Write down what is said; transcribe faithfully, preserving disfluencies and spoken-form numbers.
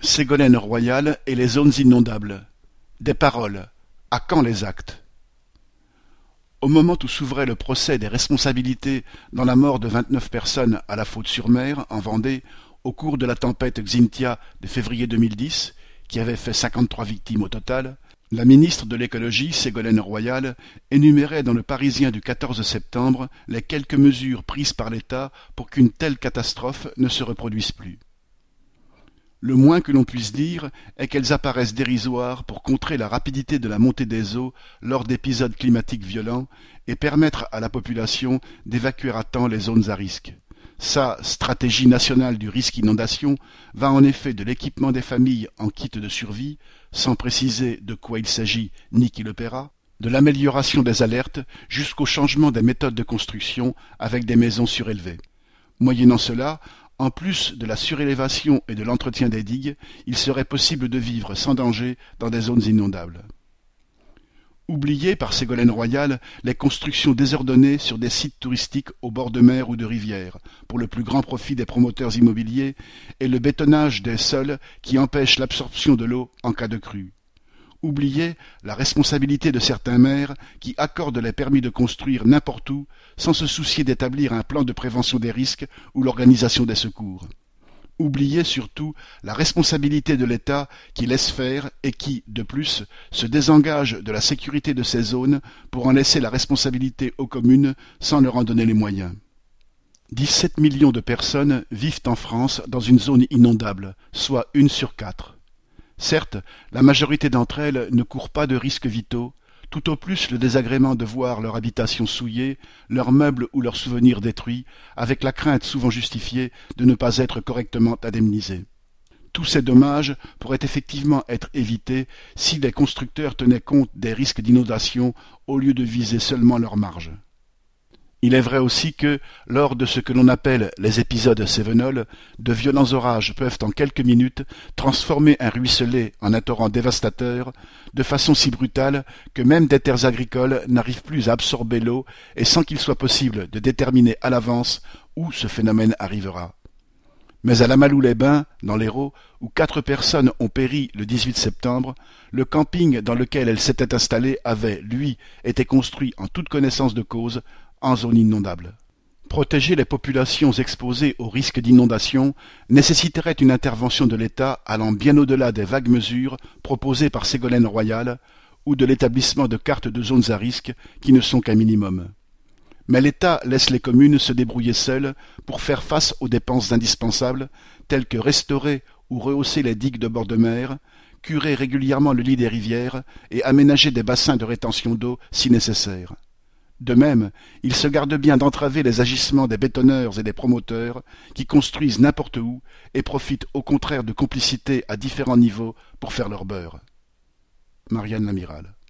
Ségolène Royal et les zones inondables. Des paroles. À quand les actes? Au moment où s'ouvrait le procès des responsabilités dans la mort de vingt-neuf personnes à la Faute-sur-Mer, en Vendée, au cours de la tempête Xynthia de février deux mille dix, qui avait fait cinquante-trois victimes au total, la ministre de l'Écologie, Ségolène Royal, énumérait dans Le Parisien du quatorze septembre les quelques mesures prises par l'État pour qu'une telle catastrophe ne se reproduise plus. Le moins que l'on puisse dire est qu'elles apparaissent dérisoires pour contrer la rapidité de la montée des eaux lors d'épisodes climatiques violents et permettre à la population d'évacuer à temps les zones à risque. Sa stratégie nationale du risque inondation va en effet de l'équipement des familles en kit de survie, sans préciser de quoi il s'agit ni qui le paiera, de l'amélioration des alertes jusqu'au changement des méthodes de construction avec des maisons surélevées. Moyennant cela, en plus de la surélévation et de l'entretien des digues, il serait possible de vivre sans danger dans des zones inondables. Oubliées par Ségolène Royal, les constructions désordonnées sur des sites touristiques au bord de mer ou de rivière, pour le plus grand profit des promoteurs immobiliers, et le bétonnage des sols qui empêche l'absorption de l'eau en cas de crue. Oublier la responsabilité de certains maires qui accordent les permis de construire n'importe où sans se soucier d'établir un plan de prévention des risques ou l'organisation des secours. Oublier surtout la responsabilité de l'État qui laisse faire et qui, de plus, se désengage de la sécurité de ces zones pour en laisser la responsabilité aux communes sans leur en donner les moyens. dix-sept millions de personnes vivent en France dans une zone inondable, soit une sur quatre. Certes, la majorité d'entre elles ne courent pas de risques vitaux, tout au plus le désagrément de voir leur habitation souillée, leurs meubles ou leurs souvenirs détruits, avec la crainte souvent justifiée de ne pas être correctement indemnisés. Tous ces dommages pourraient effectivement être évités si les constructeurs tenaient compte des risques d'inondation au lieu de viser seulement leurs marges. Il est vrai aussi que, lors de ce que l'on appelle les épisodes cévenols, de violents orages peuvent en quelques minutes transformer un ruisselet en un torrent dévastateur, de façon si brutale que même des terres agricoles n'arrivent plus à absorber l'eau et sans qu'il soit possible de déterminer à l'avance où ce phénomène arrivera. Mais à la Malou-les-Bains, dans l'Hérault, où quatre personnes ont péri le dix-huit septembre, le camping dans lequel elles s'étaient installées avait, lui, été construit en toute connaissance de cause, en zone inondable. Protéger les populations exposées au risque d'inondation nécessiterait une intervention de l'État allant bien au-delà des vagues mesures proposées par Ségolène Royal ou de l'établissement de cartes de zones à risque qui ne sont qu'un minimum. Mais l'État laisse les communes se débrouiller seules pour faire face aux dépenses indispensables telles que restaurer ou rehausser les digues de bord de mer, curer régulièrement le lit des rivières et aménager des bassins de rétention d'eau si nécessaire. De même, il se garde bien d'entraver les agissements des bétonneurs et des promoteurs qui construisent n'importe où et profitent au contraire de complicité à différents niveaux pour faire leur beurre. Marianne Lamiral.